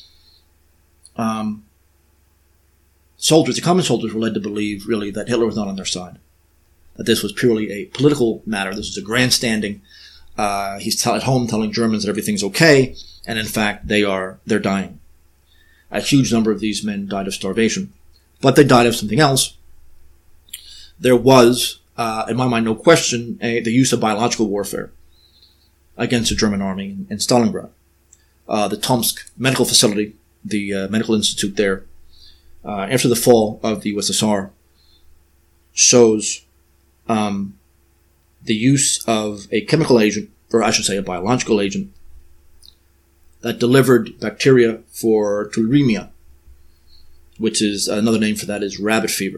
um, soldiers, the common soldiers, were led to believe really that Hitler was not on their side, that this was purely a political matter. This was a grandstanding. Uh, he's t- at home telling Germans that everything's okay, and in fact they are they're dying. A huge number of these men died of starvation, but they died of something else. There was, uh, in my mind, no question, a, the use of biological warfare against the German army in, in Stalingrad. Uh, the Tomsk medical facility, the uh, medical institute there, uh, after the fall of the U S S R, shows um, the use of a chemical agent, or I should say a biological agent, that delivered bacteria for tularemia, which is another name for that is rabbit fever.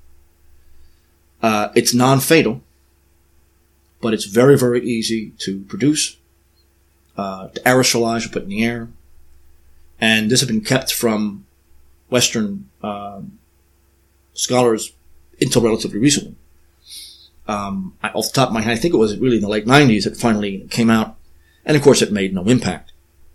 Uh, it's non-fatal, but it's very, very easy to produce, uh, to aerosolize or put in the air. And this has been kept from Western um, scholars until relatively recently. Um, I, off the top of my head, I think it was really in the late nineties it finally came out, and of course it made no impact.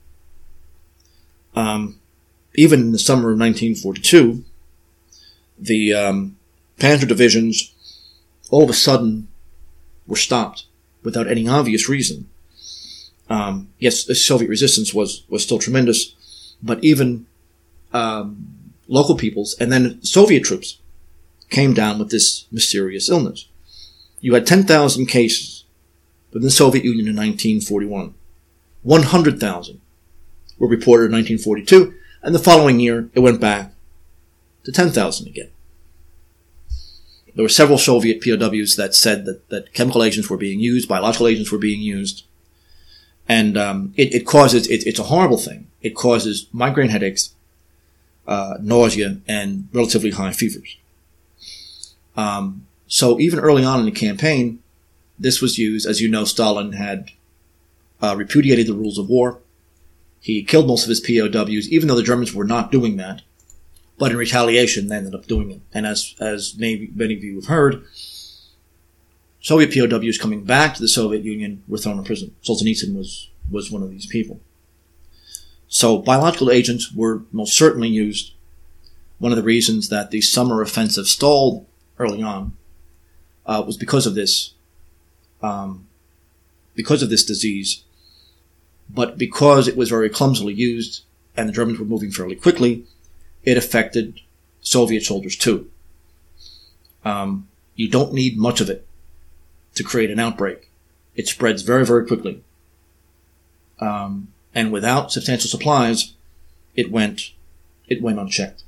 Um, even in the summer of nineteen forty-two, the um, Panzer divisions all of a sudden were stopped without any obvious reason. Um, yes, the Soviet resistance was, was still tremendous, but even um, local peoples and then Soviet troops came down with this mysterious illness. You had ten thousand cases within the Soviet Union in nineteen forty-one. one hundred thousand were reported in nineteen forty-two, and the following year it went back to ten thousand again. There were several Soviet P O Ws that said that, that chemical agents were being used, biological agents were being used, and um, it, it causes, it, it's a horrible thing. It causes migraine headaches, uh, nausea, and relatively high fevers. Um, so even early on in the campaign, this was used. As you know, Stalin had uh, repudiated the rules of war. He killed most of his P O Ws, even though the Germans were not doing that. But in retaliation, they ended up doing it. And as as maybe many of you have heard, Soviet P O Ws coming back to the Soviet Union were thrown in prison. Solzhenitsyn was, was one of these people. So biological agents were most certainly used. One of the reasons that the summer offensive stalled early on uh, was because of this, um, because of this disease. But because it was very clumsily used and the Germans were moving fairly quickly, it affected Soviet soldiers too. Um, you don't need much of it to create an outbreak. It spreads very, very quickly. Um, and without substantial supplies, it went, it went unchecked.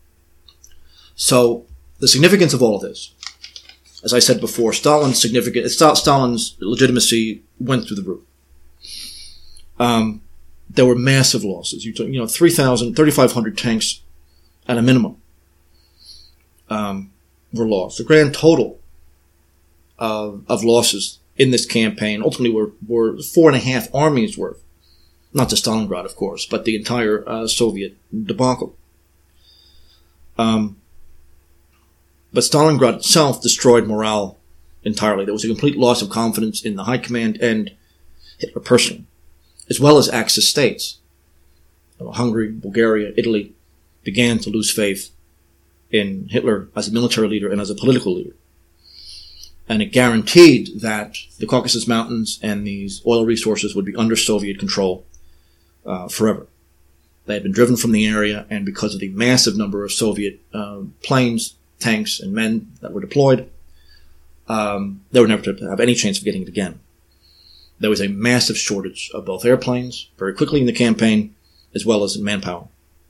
So the significance of all of this, as I said before, Stalin's significant, Stalin's legitimacy went through the roof. Um, there were massive losses. You, you know, three thousand, thirty-five hundred tanks at a minimum um, were lost. The grand total of, of losses in this campaign ultimately were, were four and a half armies worth. Not to Stalingrad, of course, but the entire uh, Soviet debacle. Um, but Stalingrad itself destroyed morale entirely. There was a complete loss of confidence in the high command and Hitler personally, as well as Axis states. Hungary, Bulgaria, Italy began to lose faith in Hitler as a military leader and as a political leader. And it guaranteed that the Caucasus Mountains and these oil resources would be under Soviet control uh, forever. They had been driven from the area, and because of the massive number of Soviet uh, planes, tanks, and men that were deployed, um, they were never to have any chance of getting it again. There was a massive shortage of both airplanes very quickly in the campaign, as well as in manpower.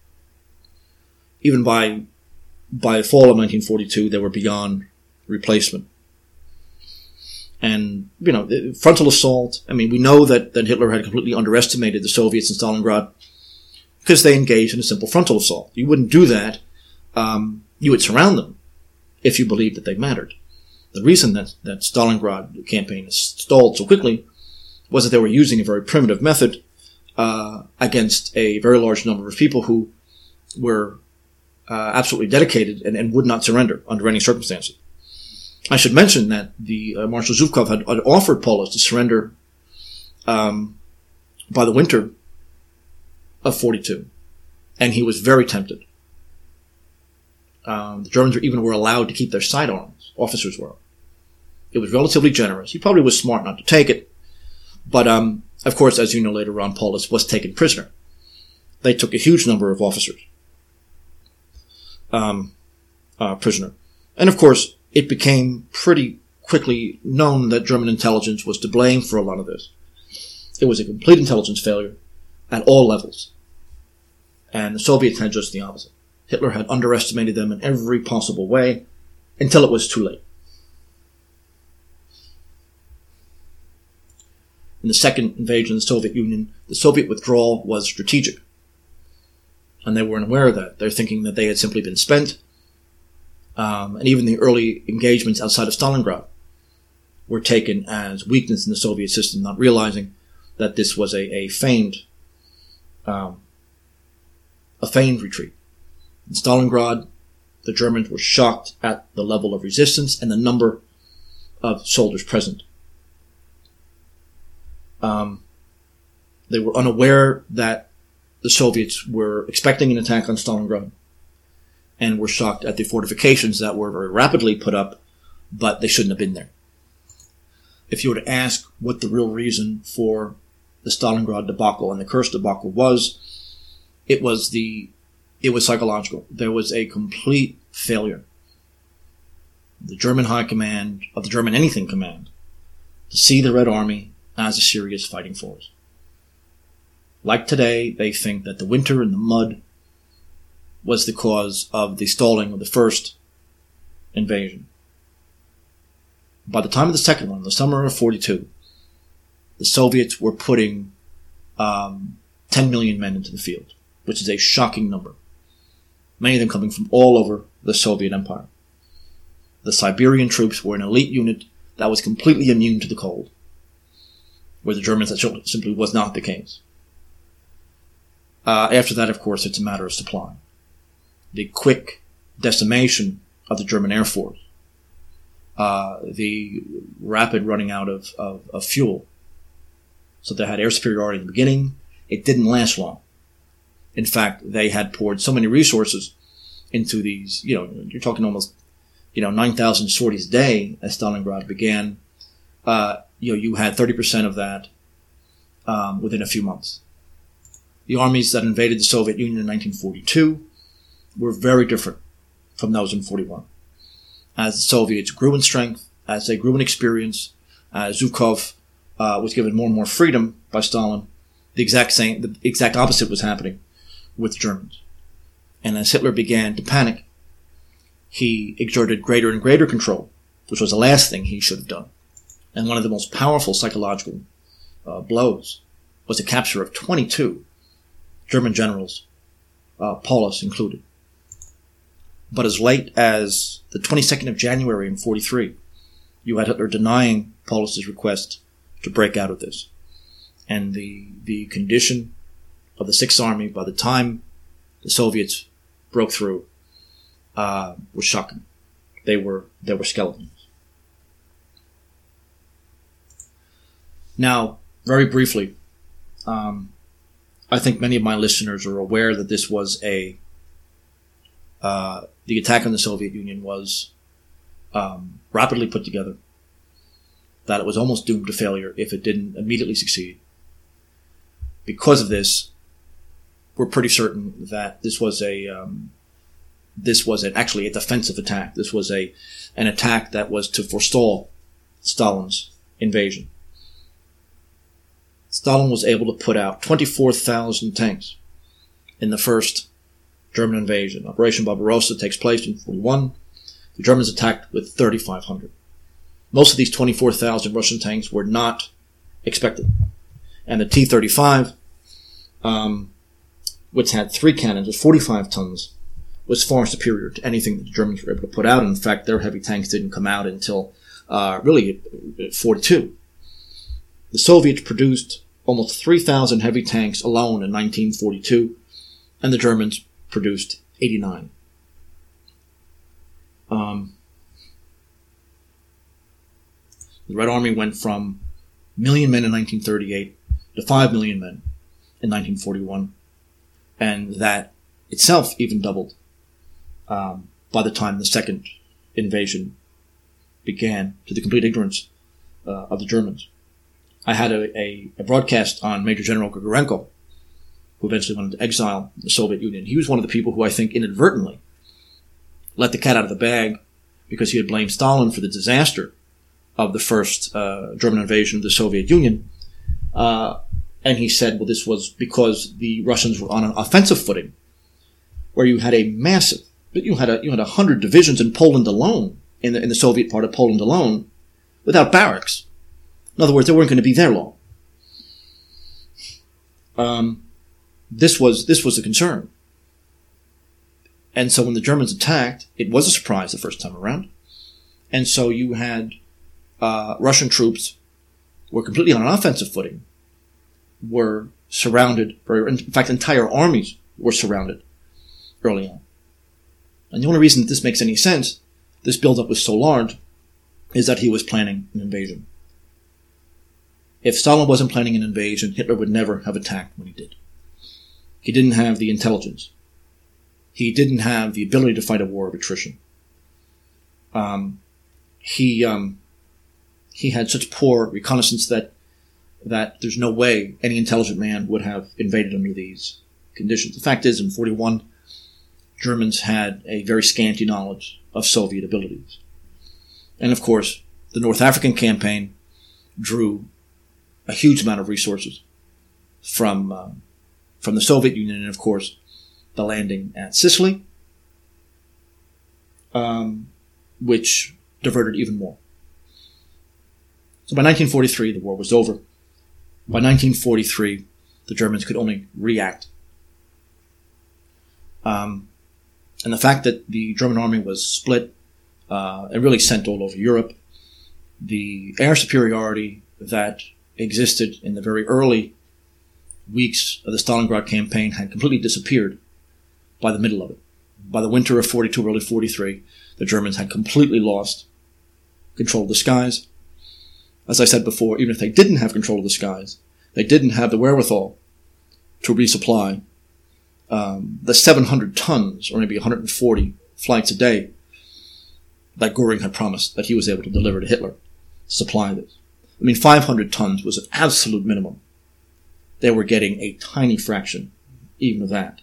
Even by by the fall of nineteen forty-two, they were beyond replacement. And, you know, frontal assault, I mean, we know that, that Hitler had completely underestimated the Soviets in Stalingrad because they engaged in a simple frontal assault. You wouldn't do that. Um, you would surround them if you believed that they mattered. The reason that, that Stalingrad campaign stalled so quickly was that they were using a very primitive method uh, against a very large number of people who were uh, absolutely dedicated and, and would not surrender under any circumstances. I should mention that the uh, Marshal Zhukov had, had offered Polis to surrender um, by the winter of forty-two, and he was very tempted. Um, the Germans were, even were allowed to keep their sidearms. Officers were. It was relatively generous. He probably was smart not to take it, but um, of course, as you know later on, Polis was taken prisoner. They took a huge number of officers um, uh, prisoner, and of course, it became pretty quickly known that German intelligence was to blame for a lot of this. It was a complete intelligence failure at all levels. And the Soviets had just the opposite. Hitler had underestimated them in every possible way until it was too late. In the second invasion of the Soviet Union, the Soviet withdrawal was strategic. And they weren't aware of that. They're thinking that they had simply been spent. Um, and even the early engagements outside of Stalingrad were taken as weakness in the Soviet system, not realizing that this was a, a feigned, um, a feigned retreat. In Stalingrad, the Germans were shocked at the level of resistance and the number of soldiers present. Um, they were unaware that the Soviets were expecting an attack on Stalingrad, and were shocked at the fortifications that were very rapidly put up, but they shouldn't have been there. If you were to ask what the real reason for the Stalingrad debacle and the Kursk debacle was, it was the, it was psychological. There was a complete failure. The German High Command, of the German Anything Command, to see the Red Army as a serious fighting force. Like today, they think that the winter and the mud was the cause of the stalling of the first invasion. By the time of the second one, the summer of forty-two, the Soviets were putting um, ten million men into the field, which is a shocking number. Many of them coming from all over the Soviet Empire. The Siberian troops were an elite unit that was completely immune to the cold, where the Germans, that simply was not the case. Uh, after that, of course, it's a matter of supply. The quick decimation of the German Air Force, uh, the rapid running out of, of, of fuel. So they had air superiority in the beginning. It didn't last long. In fact, they had poured so many resources into these, you know, you're talking almost, you know, nine thousand sorties a day as Stalingrad began. Uh, you know, you had thirty percent of that um, within a few months. The armies that invaded the Soviet Union in nineteen forty-two were very different from those in forty-one. As the Soviets grew in strength, as they grew in experience, as Zhukov uh, was given more and more freedom by Stalin, the exact same, the exact opposite was happening with the Germans. And as Hitler began to panic, he exerted greater and greater control, which was the last thing he should have done. And one of the most powerful psychological uh, blows was the capture of twenty-two German generals, uh, Paulus included. But as late as the twenty-second of January in forty-three, you had Hitler denying Paulus's request to break out of this. And the the condition of the Sixth Army by the time the Soviets broke through uh, was shocking. They were they were skeletons. Now, very briefly, um, I think many of my listeners are aware that this was a uh, the attack on the Soviet Union was um, rapidly put together. That it was almost doomed to failure if it didn't immediately succeed. Because of this, we're pretty certain that this was a um, this was an, actually a defensive attack. This was a an attack that was to forestall Stalin's invasion. Stalin was able to put out twenty-four thousand tanks in the first German invasion. Operation Barbarossa takes place in forty-one. The Germans attacked with thirty-five hundred. Most of these twenty-four thousand Russian tanks were not expected. And the T thirty-five, um, which had three cannons with forty-five tons, was far superior to anything that the Germans were able to put out. In fact, their heavy tanks didn't come out until uh, really at forty-two. The Soviets produced almost three thousand heavy tanks alone in nineteen forty-two, and the Germans produced eighty-nine. Um, the Red Army went from a million men in nineteen thirty-eight to five million men in nineteen forty-one, and that itself even doubled um, by the time the second invasion began, to the complete ignorance uh, of the Germans. I had a, a, a broadcast on Major General Grigorenko, who eventually went into exile in the Soviet Union. He was one of the people who I think inadvertently let the cat out of the bag because he had blamed Stalin for the disaster of the first uh, German invasion of the Soviet Union. Uh, and he said, well, this was because the Russians were on an offensive footing, where you had a massive, but you had a you had a hundred divisions in Poland alone, in the in the Soviet part of Poland alone, without barracks. In other words, they weren't going to be there long. Um, this was this was a concern, and so when the Germans attacked, it was a surprise the first time around, and so you had uh, Russian troops were completely on an offensive footing, were surrounded, or in fact, entire armies were surrounded early on. And the only reason that this makes any sense, this buildup was so large, is that he was planning an invasion. If Stalin wasn't planning an invasion, Hitler would never have attacked when he did. He didn't have the intelligence. He didn't have the ability to fight a war of attrition. Um, he um, he had such poor reconnaissance that that there's no way any intelligent man would have invaded under these conditions. The fact is, in forty-one, Germans had a very scanty knowledge of Soviet abilities. And of course, the North African campaign drew a huge amount of resources from uh, from the Soviet Union, and of course, the landing at Sicily, um, which diverted even more. So by nineteen forty-three, the war was over. By nineteen forty-three, the Germans could only react. Um, and the fact that the German army was split uh, and really sent all over Europe, the air superiority that existed in the very early weeks of the Stalingrad campaign had completely disappeared by the middle of it. By the winter of forty-two, early forty-three, the Germans had completely lost control of the skies. As I said before, even if they didn't have control of the skies, they didn't have the wherewithal to resupply um, the seven hundred tons, or maybe one hundred forty flights a day, that Goering had promised that he was able to deliver to Hitler, supply this. I mean, five hundred tons was an absolute minimum. They were getting a tiny fraction, even of that.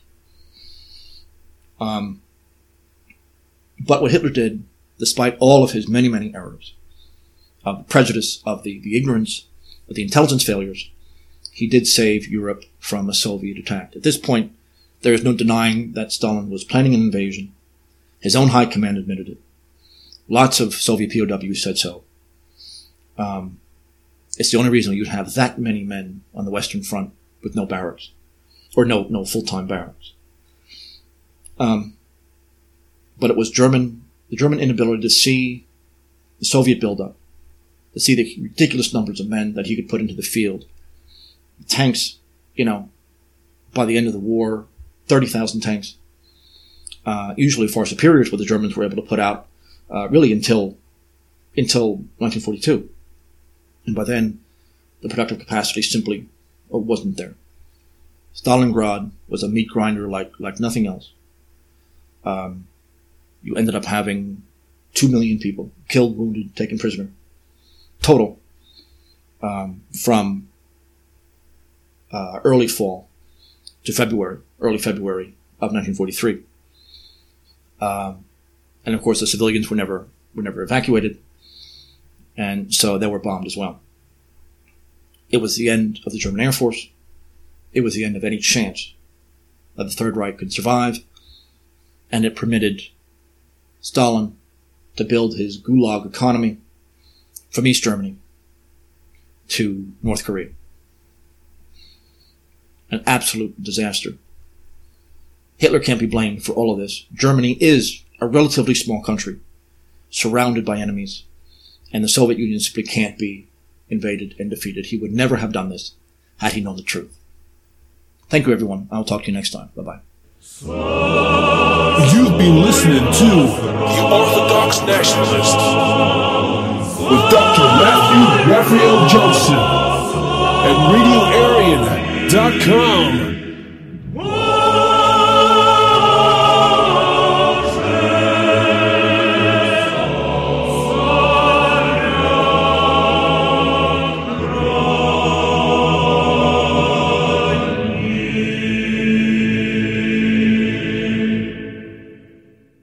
Um, but what Hitler did, despite all of his many, many errors, of the prejudice, of the, the ignorance, of the intelligence failures, he did save Europe from a Soviet attack. At this point, there is no denying that Stalin was planning an invasion. His own high command admitted it. Lots of Soviet P O Ws said so. Um, it's the only reason you'd have that many men on the Western Front with no barracks, or no no full-time barracks. Um, but it was German, the German inability to see the Soviet buildup, to see the ridiculous numbers of men that he could put into the field. Tanks, you know, by the end of the war, thirty thousand tanks, uh, usually far superior to what the Germans were able to put out, uh, really until, until nineteen forty-two. And by then, the productive capacity simply wasn't there. Stalingrad was a meat grinder like, like nothing else. Um, you ended up having two million people killed, wounded, taken prisoner, total, um, from uh, early fall to February, early February of nineteen forty-three. Um, and of course, the civilians were never were never evacuated, and so they were bombed as well. It was the end of the German Air Force. It was the end of any chance that the Third Reich could survive, and it permitted Stalin to build his gulag economy from East Germany to North Korea. An absolute disaster. Hitler can't be blamed for all of this. Germany is a relatively small country, surrounded by enemies, and the Soviet Union simply can't be invaded and defeated. He would never have done this had he known the truth. Thank you, everyone. I'll talk to you next time. Bye-bye. You've been listening to The Orthodox Nationalist with Doctor Matthew Raphael Johnson at radio arian dot com.